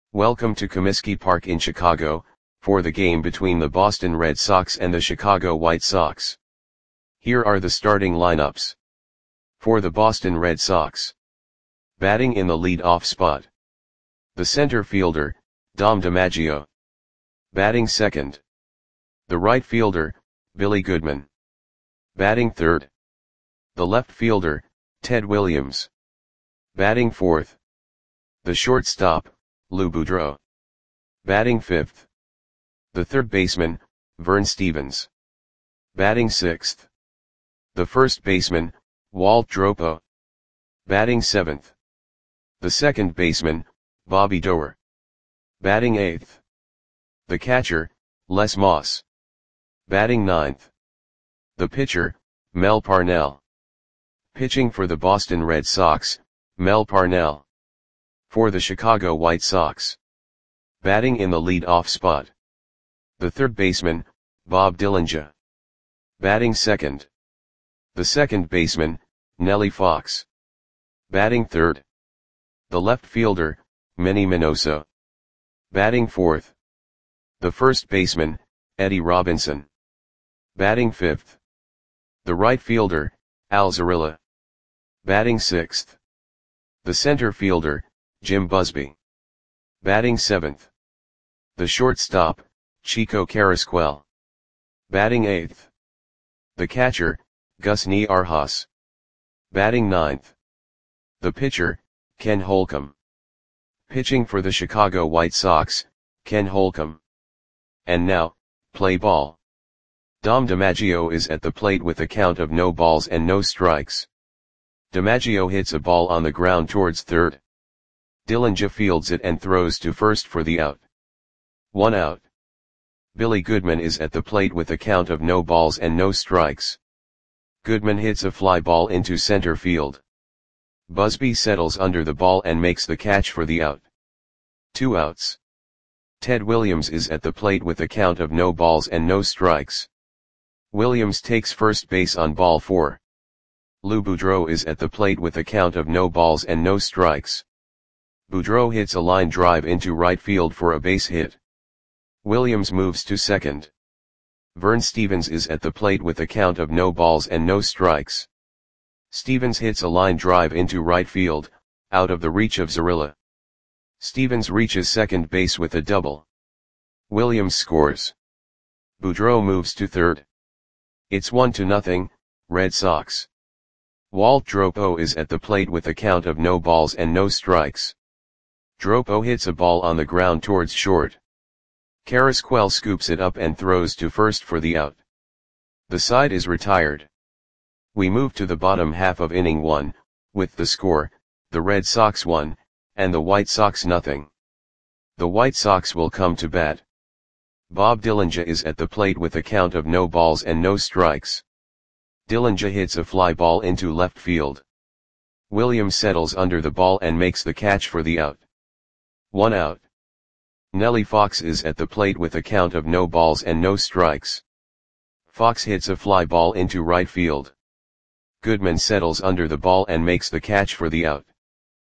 Welcome to Comiskey Park in Chicago, for the game between the Boston Red Sox and the Chicago White Sox. Here are the starting lineups. For the Boston Red Sox. Batting in the lead-off spot. The center fielder, Dom DiMaggio. Batting second. The right fielder, Billy Goodman. Batting third. The left fielder, Ted Williams. Batting fourth. The shortstop, Lou Boudreau. Batting fifth. The third baseman, Vern Stephens. Batting sixth. The first baseman, Walt Dropo. Batting seventh. The second baseman, Bobby Doerr. Batting eighth. The catcher, Les Moss. Batting ninth. The pitcher, Mel Parnell. Pitching for the Boston Red Sox, Mel Parnell. For the Chicago White Sox. Batting in the lead-off spot. The third baseman, Bob Dillinger. Batting second. The second baseman, Nellie Fox. Batting third. The left fielder, Manny Minoso. Batting fourth. The first baseman, Eddie Robinson. Batting fifth. The right fielder, Al Zarilla. Batting sixth. The center fielder, Jim Busby. Batting seventh. The shortstop, Chico Carrasquel. Batting eighth. The catcher, Gus Niarjas. Batting ninth. The pitcher, Ken Holcomb. Pitching for the Chicago White Sox, Ken Holcomb. And now, play ball. Dom DiMaggio is at the plate with a count of no balls and no strikes. DiMaggio hits a ball on the ground towards third. Dillinger fields it and throws to first for the out. 1 out. Billy Goodman is at the plate with a count of no balls and no strikes. Goodman hits a fly ball into center field. Busby settles under the ball and makes the catch for the out. 2 outs. Ted Williams is at the plate with a count of no balls and no strikes. Williams takes first base on ball 4. Lou Boudreau is at the plate with a count of no balls and no strikes. Boudreau hits a line drive into right field for a base hit. Williams moves to second. Vern Stephens is at the plate with a count of no balls and no strikes. Stephens hits a line drive into right field, out of the reach of Zarilla. Stephens reaches second base with a double. Williams scores. Boudreau moves to third. It's 1-0, Red Sox. Walt Dropo is at the plate with a count of no balls and no strikes. Dropo hits a ball on the ground towards short. Carrasquel scoops it up and throws to first for the out. The side is retired. We move to the bottom half of inning 1, with the score, the Red Sox 1, and the White Sox 0. The White Sox will come to bat. Bob Dillinger is at the plate with a count of no balls and no strikes. Dillinger hits a fly ball into left field. Williams settles under the ball and makes the catch for the out. 1 out. Nellie Fox is at the plate with a count of no balls and no strikes. Fox hits a fly ball into right field. Goodman settles under the ball and makes the catch for the out.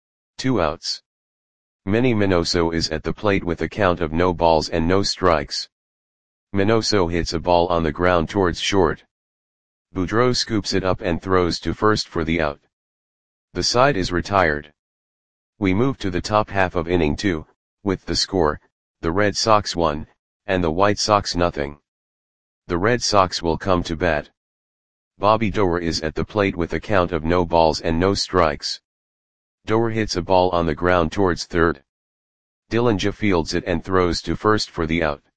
2 outs. Manny Minoso is at the plate with a count of no balls and no strikes. Minoso hits a ball on the ground towards short. Boudreau scoops it up and throws to first for the out. The side is retired. We move to the top half of inning 2, with the score, the Red Sox 1, and the White Sox 0. The Red Sox will come to bat. Bobby Doerr is at the plate with a count of no balls and no strikes. Doerr hits a ball on the ground towards third. Dillinger fields it and throws to first for the out.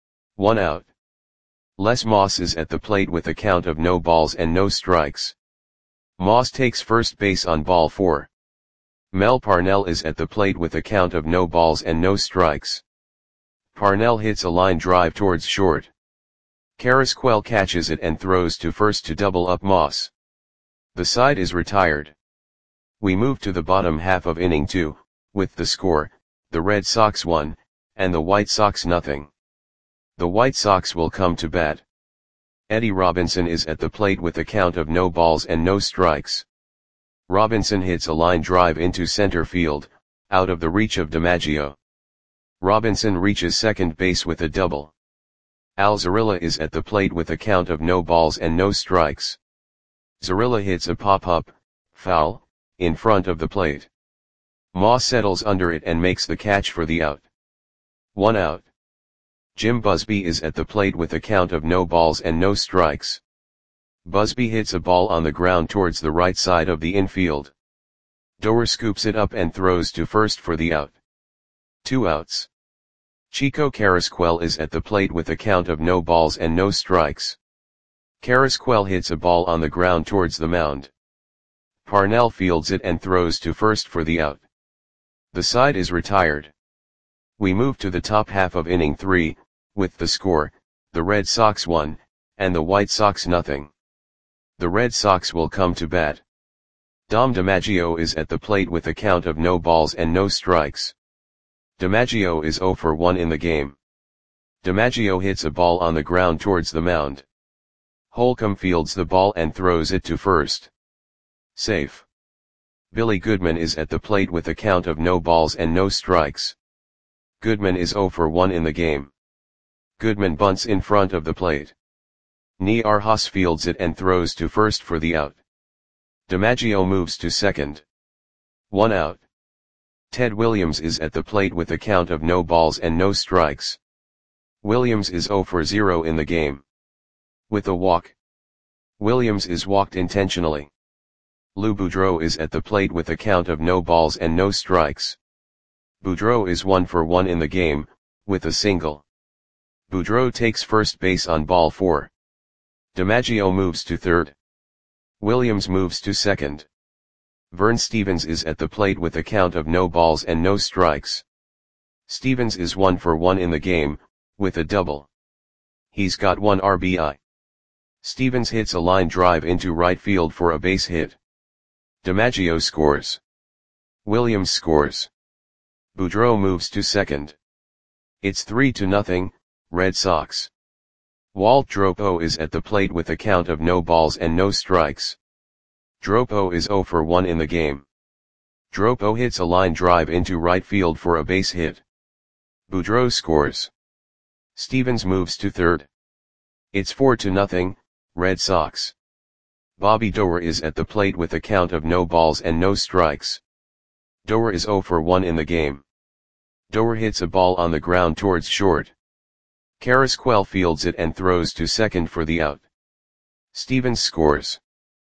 1 out. Les Moss is at the plate with a count of no balls and no strikes. Moss takes first base on ball 4. Mel Parnell is at the plate with a count of no balls and no strikes. Parnell hits a line drive towards short. Carrasquel catches it and throws to first to double up Moss. The side is retired. We move to the bottom half of inning 2, with the score, the Red Sox 1, and the White Sox 0. The White Sox will come to bat. Eddie Robinson is at the plate with a count of no balls and no strikes. Robinson hits a line drive into center field, out of the reach of DiMaggio. Robinson reaches second base with a double. Alzarilla is at the plate with a count of no balls and no strikes. Zarilla hits a pop-up, foul, in front of the plate. Moss settles under it and makes the catch for the out. 1 out. Jim Busby is at the plate with a count of no balls and no strikes. Busby hits a ball on the ground towards the right side of the infield. Doer scoops it up and throws to first for the out. 2 outs. Chico Carrasquel is at the plate with a count of no balls and no strikes. Carrasquel hits a ball on the ground towards the mound. Parnell fields it and throws to first for the out. The side is retired. We move to the top half of inning 3, with the score, the Red Sox 1, and the White Sox nothing. The Red Sox will come to bat. Dom DiMaggio is at the plate with a count of no balls and no strikes. DiMaggio is 0 for 1 in the game. DiMaggio hits a ball on the ground towards the mound. Holcomb fields the ball and throws it to first. Safe. Billy Goodman is at the plate with a count of no balls and no strikes. Goodman is 0 for 1 in the game. Goodman bunts in front of the plate. Niarjas fields it and throws to first for the out. DiMaggio moves to second. 1 out. Ted Williams is at the plate with a count of no balls and no strikes. Williams is 0 for 0 in the game. With a walk. Williams is walked intentionally. Lou Boudreau is at the plate with a count of no balls and no strikes. Boudreau is 1 for 1 in the game, with a single. Boudreau takes first base on ball 4. DiMaggio moves to third. Williams moves to second. Vern Stevens is at the plate with a count of no balls and no strikes. Stevens is 1 for 1 in the game, with a double. He's got 1 RBI. Stevens hits a line drive into right field for a base hit. DiMaggio scores. Williams scores. Boudreau moves to second. It's 3-0, Red Sox. Walt Dropo is at the plate with a count of no balls and no strikes. Dropo is 0 for 1 in the game. Dropo hits a line drive into right field for a base hit. Boudreau scores. Stevens moves to third. It's 4-0, Red Sox. Bobby Doer is at the plate with a count of no balls and no strikes. Doer is 0 for 1 in the game. Doer hits a ball on the ground towards short. Carrasquel fields it and throws to second for the out. Stevens scores.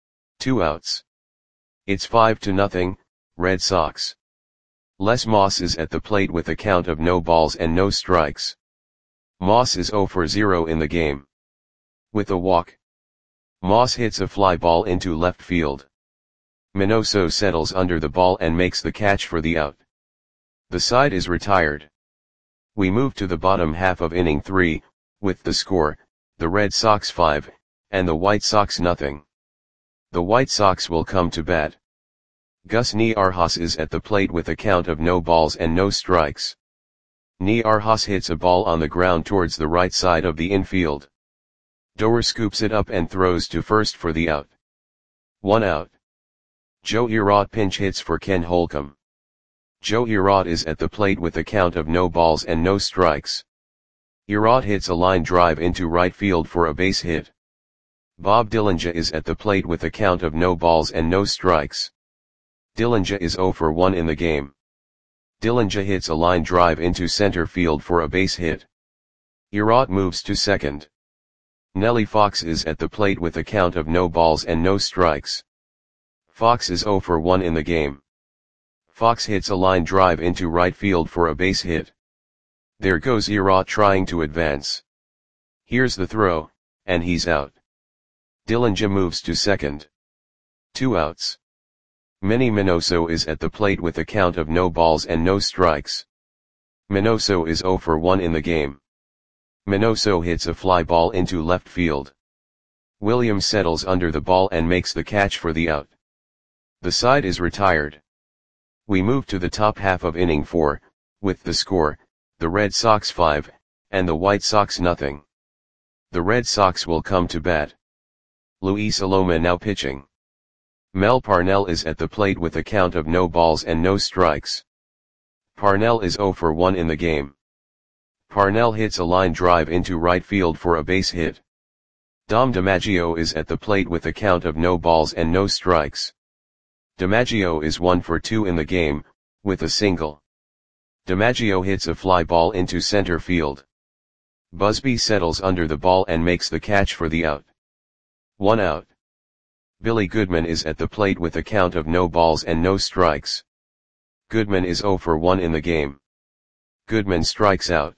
2 outs. It's 5-0, Red Sox. Les Moss is at the plate with a count of no balls and no strikes. Moss is 0 for 0 in the game. With a walk. Moss hits a fly ball into left field. Minoso settles under the ball and makes the catch for the out. The side is retired. We move to the bottom half of inning 3, with the score, the Red Sox 5, and the White Sox nothing. The White Sox will come to bat. Gus Niarjas is at the plate with a count of no balls and no strikes. Niarjas hits a ball on the ground towards the right side of the infield. Doer scoops it up and throws to first for the out. 1 out. Joe Erod pinch hits for Ken Holcomb. Joe Erod is at the plate with a count of no balls and no strikes. Erod hits a line drive into right field for a base hit. Bob Dillinger is at the plate with a count of no balls and no strikes. Dillinger is 0 for 1 in the game. Dillinger hits a line drive into center field for a base hit. Erod moves to second. Nellie Fox is at the plate with a count of no balls and no strikes. Fox is 0 for 1 in the game. Fox hits a line drive into right field for a base hit. There goes Erod trying to advance. Here's the throw, and he's out. Dillinger moves to second. 2 outs. Manny Minoso is at the plate with a count of no balls and no strikes. Minoso is 0 for 1 in the game. Minoso hits a fly ball into left field. Williams settles under the ball and makes the catch for the out. The side is retired. We move to the top half of inning 4, with the score, the Red Sox 5, and the White Sox nothing. The Red Sox will come to bat. Luis Aloma now pitching. Mel Parnell is at the plate with a count of no balls and no strikes. Parnell is 0 for 1 in the game. Parnell hits a line drive into right field for a base hit. Dom DiMaggio is at the plate with a count of no balls and no strikes. DiMaggio is 1 for 2 in the game, with a single. DiMaggio hits a fly ball into center field. Busby settles under the ball and makes the catch for the out. 1 out. Billy Goodman is at the plate with a count of no balls and no strikes. Goodman is 0 for 1 in the game. Goodman strikes out.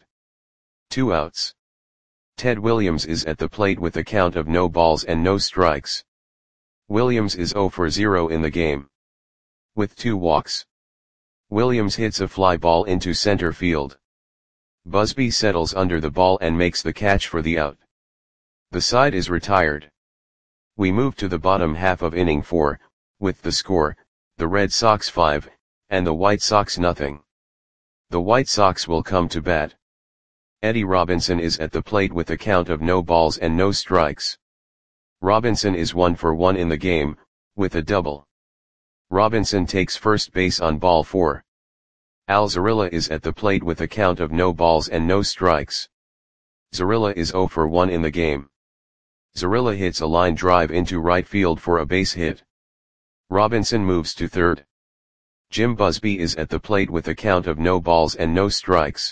2 outs. Ted Williams is at the plate with a count of no balls and no strikes. Williams is 0 for 0 in the game. With 2 walks. Williams hits a fly ball into center field. Busby settles under the ball and makes the catch for the out. The side is retired. We move to the bottom half of inning 4, with the score, the Red Sox 5, and the White Sox nothing. The White Sox will come to bat. Eddie Robinson is at the plate with a count of no balls and no strikes. Robinson is 1 for 1 in the game, with a double. Robinson takes first base on ball 4. Al Zarilla is at the plate with a count of no balls and no strikes. Zarilla is 0 for 1 in the game. Zarilla hits a line drive into right field for a base hit. Robinson moves to third. Jim Busby is at the plate with a count of no balls and no strikes.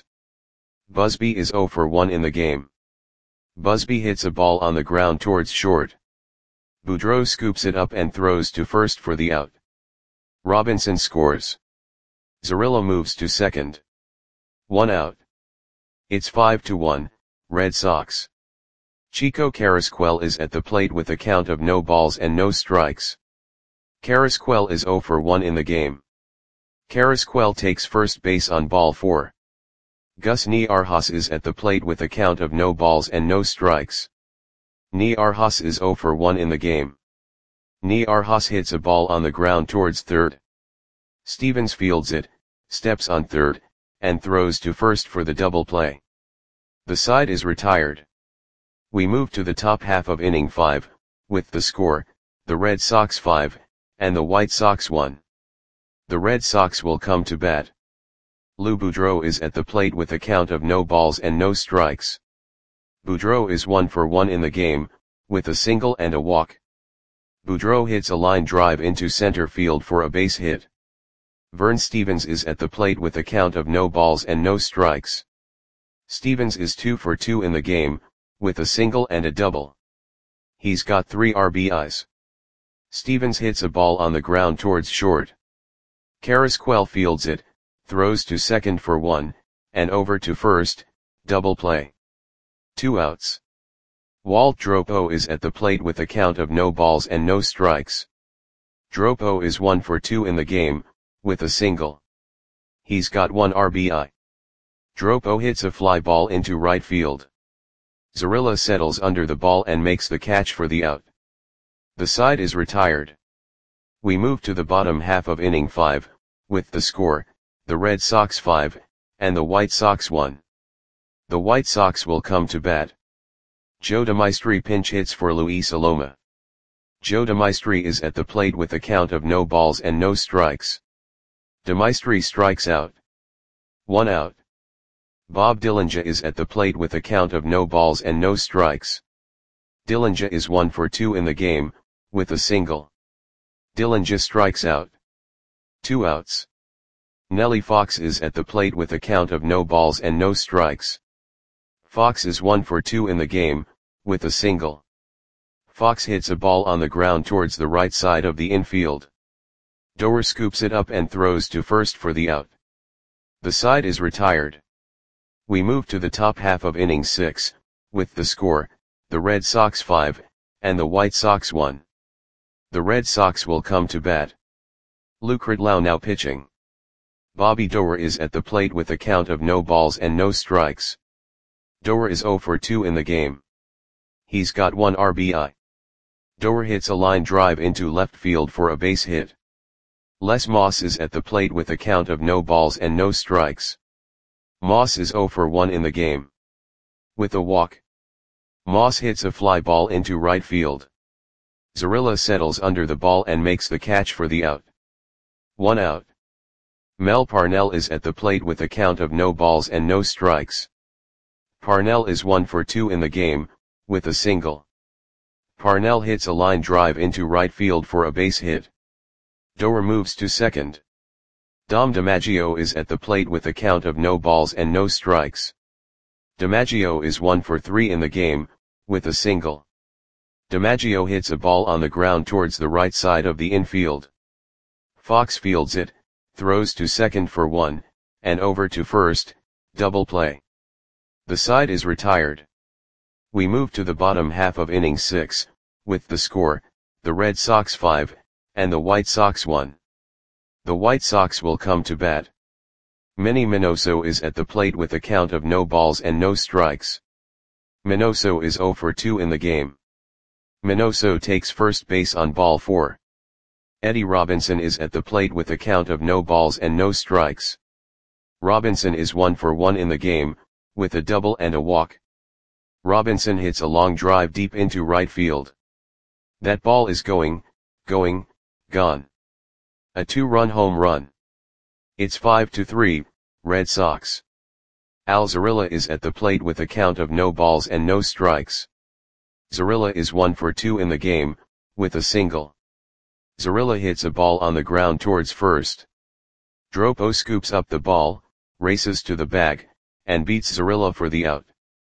Busby is 0 for 1 in the game. Busby hits a ball on the ground towards short. Boudreau scoops it up and throws to first for the out. Robinson scores. Zarilla moves to second. 1 out. It's 5-1, Red Sox. Chico Carrasquel is at the plate with a count of no balls and no strikes. Carrasquel is 0 for 1 in the game. Carrasquel takes first base on ball 4. Gus Niarjas is at the plate with a count of no balls and no strikes. Niarjas is 0 for 1 in the game. Niarjas hits a ball on the ground towards third. Stevens fields it, steps on third, and throws to first for the double play. The side is retired. We move to the top half of inning 5, with the score, the Red Sox 5, and the White Sox 1. The Red Sox will come to bat. Lou Boudreau is at the plate with a count of no balls and no strikes. Boudreau is 1 for 1 in the game, with a single and a walk. Boudreau hits a line drive into center field for a base hit. Vern Stevens is at the plate with a count of no balls and no strikes. Stevens is 2 for 2 in the game, with a single and a double. He's got 3 RBIs. Stevens hits a ball on the ground towards short. Carrasquel fields it, throws to second for 1, and over to first, double play. 2 outs. Walt Dropo is at the plate with a count of no balls and no strikes. Dropo is 1 for 2 in the game, with a single. He's got 1 RBI. Dropo hits a fly ball into right field. Zarilla settles under the ball and makes the catch for the out. The side is retired. We move to the bottom half of inning 5, with the score, the Red Sox 5, and the White Sox 1. The White Sox will come to bat. Joe DeMaestri pinch hits for Luis Aloma. Joe DeMaestri is at the plate with a count of no balls and no strikes. DeMaestri strikes out. 1 out. Bob Dillinger is at the plate with a count of no balls and no strikes. Dillinger is 1 for 2 in the game, with a single. Dillinger strikes out. 2 outs. Nellie Fox is at the plate with a count of no balls and no strikes. Fox is 1 for 2 in the game, with a single. Fox hits a ball on the ground towards the right side of the infield. Doer scoops it up and throws to first for the out. The side is retired. We move to the top half of inning 6, with the score, the Red Sox 5, and the White Sox 1. The Red Sox will come to bat. Lou Kridlow now pitching. Bobby Doer is at the plate with a count of no balls and no strikes. Doer is 0 for 2 in the game. He's got 1 RBI. Doer hits a line drive into left field for a base hit. Les Moss is at the plate with a count of no balls and no strikes. Moss is 0 for 1 in the game. With a walk. Moss hits a fly ball into right field. Zarilla settles under the ball and makes the catch for the out. 1 out. Mel Parnell is at the plate with a count of no balls and no strikes. Parnell is 1 for 2 in the game, with a single. Parnell hits a line drive into right field for a base hit. Doer moves to second. Dom DiMaggio is at the plate with a count of no balls and no strikes. DiMaggio is 1 for 3 in the game, with a single. DiMaggio hits a ball on the ground towards the right side of the infield. Fox fields it, throws to second for 1, and over to first, double play. The side is retired. We move to the bottom half of inning 6, with the score, the Red Sox 5, and the White Sox 1. The White Sox will come to bat. Manny Minoso is at the plate with a count of no balls and no strikes. Minoso is 0 for 2 in the game. Minoso takes first base on ball 4. Eddie Robinson is at the plate with a count of no balls and no strikes. Robinson is 1 for 1 in the game, with a double and a walk. Robinson hits a long drive deep into right field. That ball is gone. A 2-run home run. It's 5-3, Red Sox. Al Zarilla is at the plate with a count of no balls and no strikes. Zarilla is 1 for 2 in the game, with a single. Zarilla hits a ball on the ground towards first. Dropo scoops up the ball, races to the bag, and beats Zarilla for the out.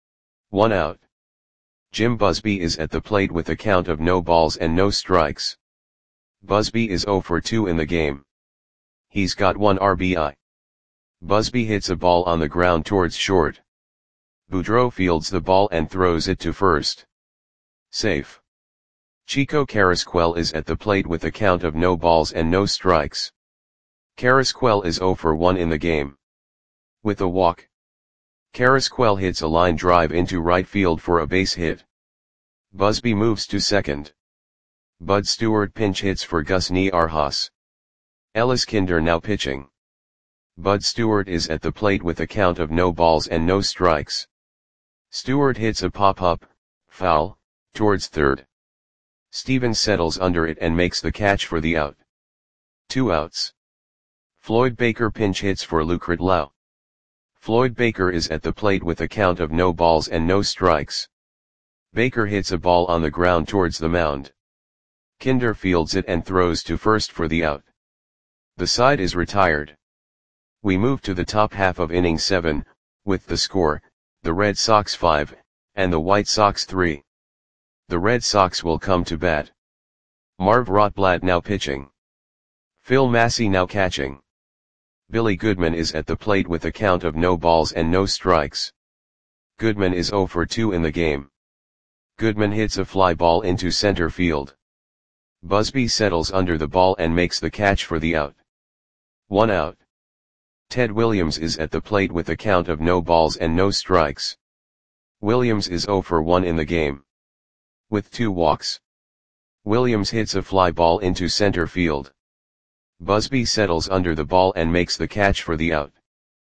1 out. Jim Busby is at the plate with a count of no balls and no strikes. Busby is 0 for 2 in the game. He's got 1 RBI. Busby hits a ball on the ground towards short. Boudreau fields the ball and throws it to first. Safe. Chico Carrasquel is at the plate with a count of no balls and no strikes. Carrasquel is 0 for 1 in the game. With a walk. Carrasquel hits a line drive into right field for a base hit. Busby moves to second. Bud Stewart pinch hits for Gus Niarjas. Ellis Kinder now pitching. Bud Stewart is at the plate with a count of no balls and no strikes. Stewart hits a pop-up, foul, towards third. Stevens settles under it and makes the catch for the out. 2 outs. Floyd Baker pinch hits for Luke Ritlau. Floyd Baker is at the plate with a count of no balls and no strikes. Baker hits a ball on the ground towards the mound. Kinder fields it and throws to first for the out. The side is retired. We move to the top half of inning 7, with the score, the Red Sox 5, and the White Sox 3. The Red Sox will come to bat. Marv Rotblatt now pitching. Phil Massey now catching. Billy Goodman is at the plate with a count of no balls and no strikes. Goodman is 0 for 2 in the game. Goodman hits a fly ball into center field. Busby settles under the ball and makes the catch for the out. 1 out. Ted Williams is at the plate with a count of no balls and no strikes. Williams is 0 for 1 in the game. With 2 walks. Williams hits a fly ball into center field. Busby settles under the ball and makes the catch for the out.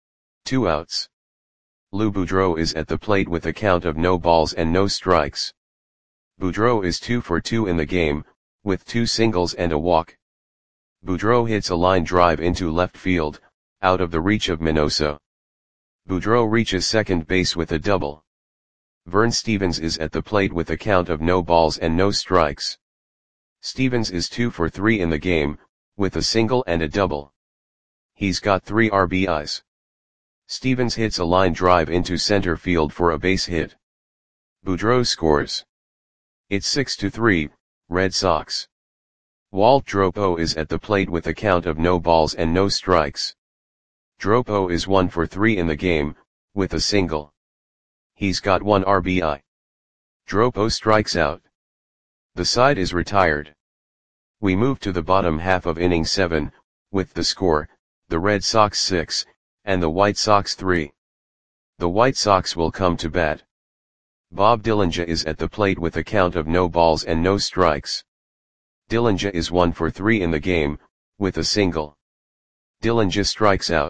2 outs. Lou Boudreau is at the plate with a count of no balls and no strikes. Boudreau is 2 for 2 in the game, with 2 singles and a walk. Boudreau hits a line drive into left field, out of the reach of Minoso. Boudreau reaches second base with a double. Vern Stevens is at the plate with a count of no balls and no strikes. Stevens is 2 for 3 in the game, with a single and a double. He's got 3 RBIs. Stevens hits a line drive into center field for a base hit. Boudreau scores. It's 6-3, Red Sox. Walt Dropo is at the plate with a count of no balls and no strikes. Dropo is 1 for 3 in the game, with a single. He's got 1 RBI. Dropo strikes out. The side is retired. We move to the bottom half of inning 7, with the score, the Red Sox 6, and the White Sox 3. The White Sox will come to bat. Bob Dillinger is at the plate with a count of no balls and no strikes. Dillinger is 1 for 3 in the game, with a single. Dillinger strikes out.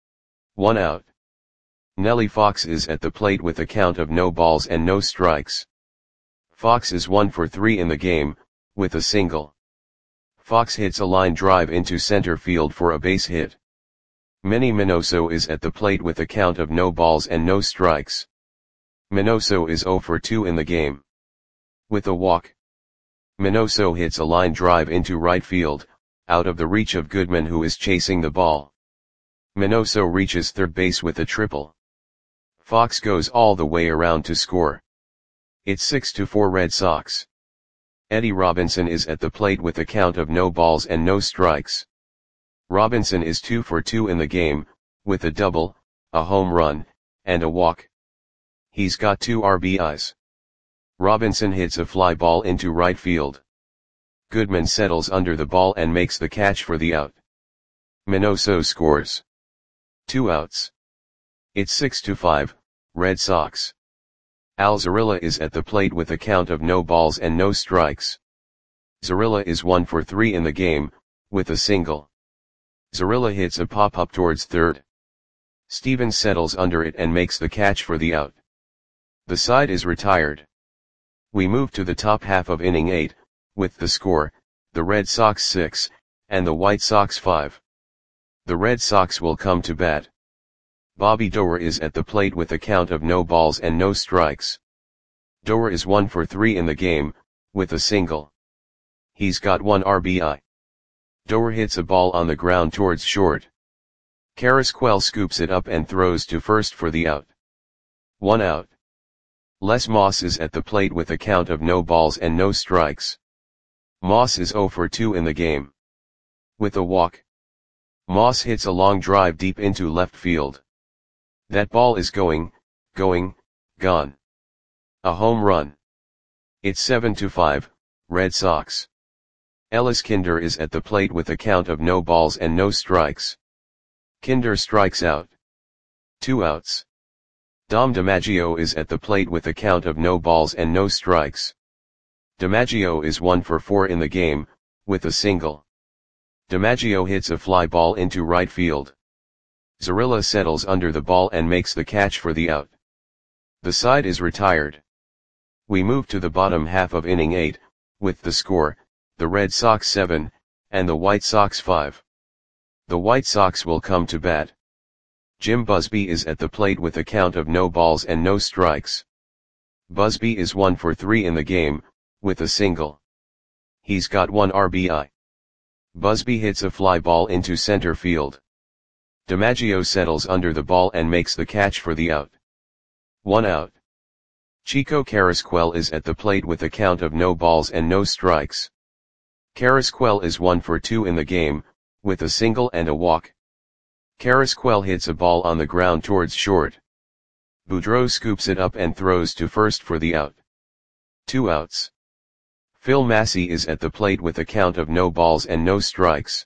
1 out. Nellie Fox is at the plate with a count of no balls and no strikes. Fox is 1 for 3 in the game, with a single. Fox hits a line drive into center field for a base hit. Manny Minoso is at the plate with a count of no balls and no strikes. Minoso is 0 for 2 in the game. With a walk, Minoso hits a line drive into right field, out of the reach of Goodman, who is chasing the ball. Minoso reaches third base with a triple. Fox goes all the way around to score. It's 6-4 Red Sox. Eddie Robinson is at the plate with a count of no balls and no strikes. Robinson is 2 for 2 in the game, with a double, a home run, and a walk. He's got 2 RBIs. Robinson hits a fly ball into right field. Goodman settles under the ball and makes the catch for the out. Minoso scores. 2 outs. It's 6-5, Red Sox. Al Zarilla is at the plate with a count of no balls and no strikes. Zarilla is 1 for 3 in the game, with a single. Zarilla hits a pop-up towards third. Stevens settles under it and makes the catch for the out. The side is retired. We move to the top half of inning 8, with the score, the Red Sox 6, and the White Sox 5. The Red Sox will come to bat. Bobby Doerr is at the plate with a count of no balls and no strikes. Doerr is 1 for 3 in the game, with a single. He's got 1 RBI. Doerr hits a ball on the ground towards short. Carrasquel scoops it up and throws to first for the out. 1 out. Les Moss is at the plate with a count of no balls and no strikes. Moss is 0 for 2 in the game. With a walk, Moss hits a long drive deep into left field. That ball is gone. A home run. It's 7-5, Red Sox. Ellis Kinder is at the plate with a count of no balls and no strikes. Kinder strikes out. 2 outs. Dom DiMaggio is at the plate with a count of no balls and no strikes. DiMaggio is 1 for 4 in the game, with a single. DiMaggio hits a fly ball into right field. Zarilla settles under the ball and makes the catch for the out. The side is retired. We move to the bottom half of inning 8, with the score, the Red Sox 7, and the White Sox 5. The White Sox will come to bat. Jim Busby is at the plate with a count of no balls and no strikes. Busby is 1 for 3 in the game, with a single. He's got 1 RBI. Busby hits a fly ball into center field. DiMaggio settles under the ball and makes the catch for the out. 1 out. Chico Carrasquel is at the plate with a count of no balls and no strikes. Carrasquel is 1 for 2 in the game, with a single and a walk. Carrasquel hits a ball on the ground towards short. Boudreau scoops it up and throws to first for the out. 2 outs. Phil Massey is at the plate with a count of no balls and no strikes.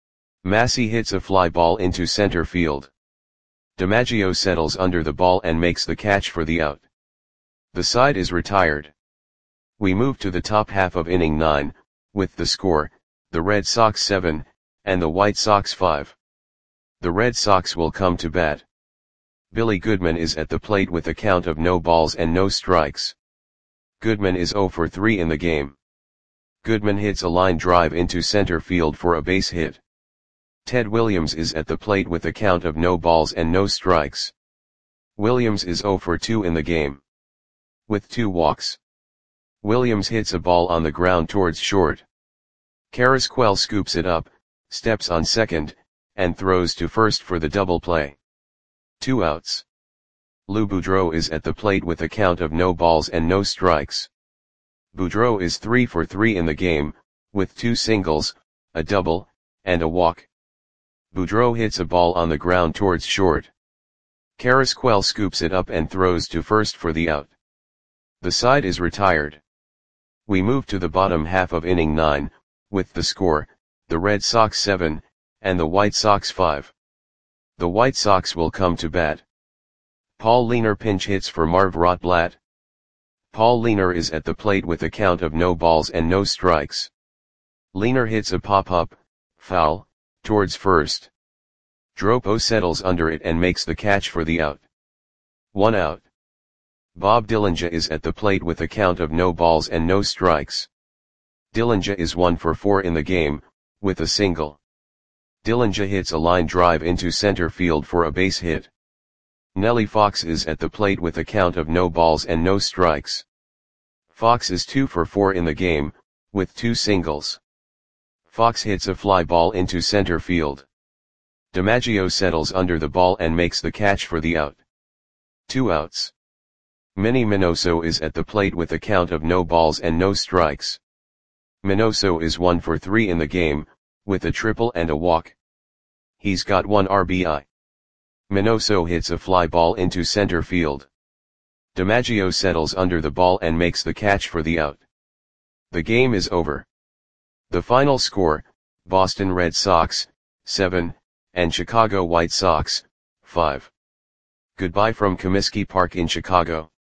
Massey hits a fly ball into center field. DiMaggio settles under the ball and makes the catch for the out. The side is retired. We move to the top half of inning 9, with the score, the Red Sox 7, and the White Sox 5. The Red Sox will come to bat. Billy Goodman is at the plate with a count of no balls and no strikes. Goodman is 0 for 3 in the game. Goodman hits a line drive into center field for a base hit. Ted Williams is at the plate with a count of no balls and no strikes. Williams is 0 for 2 in the game. With 2 walks. Williams hits a ball on the ground towards short. Carrasquel scoops it up, steps on second, and throws to first for the double play. 2 outs. Lou Boudreau is at the plate with a count of no balls and no strikes. Boudreau is 3 for 3 in the game, with 2 singles, a double, and a walk. Boudreau hits a ball on the ground towards short. Carrasquel scoops it up and throws to first for the out. The side is retired. We move to the bottom half of inning 9, with the score, the Red Sox 7, and the White Sox 5. The White Sox will come to bat. Paul Leiner pinch hits for Marv Rotblatt. Paul Leiner is at the plate with a count of no balls and no strikes. Leiner hits a pop-up, foul, towards first. Dropo settles under it and makes the catch for the out. 1 out. Bob Dillinger is at the plate with a count of no balls and no strikes. Dillinger is 1 for 4 in the game, with a single. Dillinger hits a line drive into center field for a base hit. Nellie Fox is at the plate with a count of no balls and no strikes. Fox is 2 for 4 in the game, with 2 singles. Fox hits a fly ball into center field. DiMaggio settles under the ball and makes the catch for the out. 2 outs. Manny Minoso is at the plate with a count of no balls and no strikes. Minoso is 1 for 3 in the game, with a triple and a walk. He's got 1 RBI. Minoso hits a fly ball into center field. DiMaggio settles under the ball and makes the catch for the out. The game is over. The final score, Boston Red Sox, 7, and Chicago White Sox, 5. Goodbye from Comiskey Park in Chicago.